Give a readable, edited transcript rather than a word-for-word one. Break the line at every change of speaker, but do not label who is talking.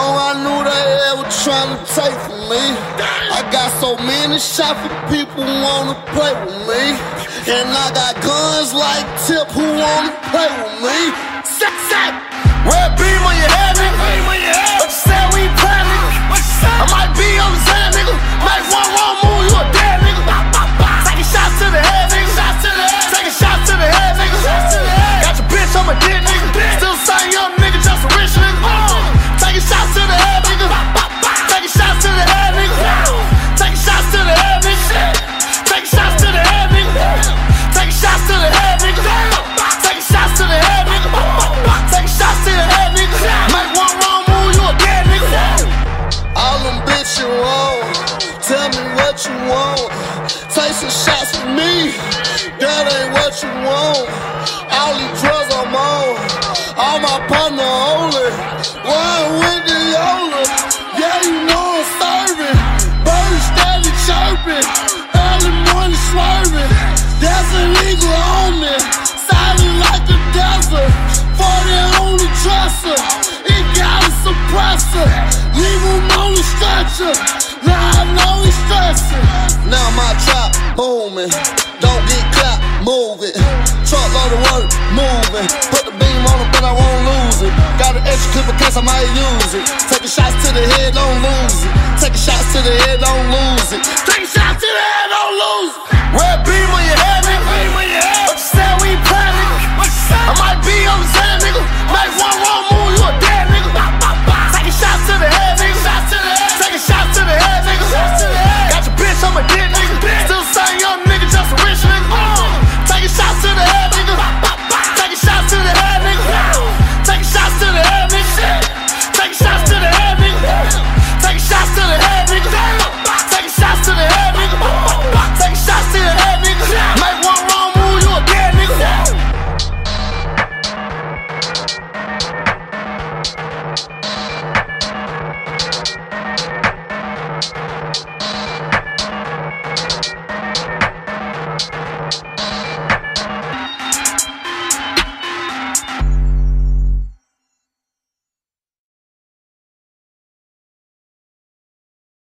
long I knew they were trying to take from me. I got so many shots for people who wanna play with me. And I got guns like Tip who wanna play with me. Red beam on your head, nigga. What you said we play, nigga? I might be on the sand, nigga. Make one wrong move, you a dead nigga. Taking shots to the head, nigga. Taking shots to the head, nigga. Got your bitch on my dick, nigga. Still the same young nigga, just a rich nigga. Taking shots to the head, nigga. Taking shots to the head, nigga. Taking shots to the head, nigga. Taking shots to the head, nigga. Taking shots to the head, nigga. Taking shots to the head, nigga. Taking shots to the head, nigga. Make one wrong move, you a dead nigga. All them bitch you want, tell me what you want. Take some shots with me, that ain't what you want. All these drugs I'm on, all my partner only. One with the Yola, yeah you know I'm serving. Birds steady chirping, early morning swerving. That's illegal on me, silent like the desert. 40 on the dresser, it got a suppressor. Leave him on the stretcher, now I know he's stressing. Now my trap booming, don't get clapped, move it. Truckload of work, moving. Put the beam on it, but I won't lose it. Got an extra clip in case I might use it. Taking shots to the head, don't lose it. Taking shots to the head, don't lose it. Taking shots to the head, don't lose it. Red beam on your head, nigga. What you said we play, nigga? I might be on the sand, nigga. Make one wrong move, you a dead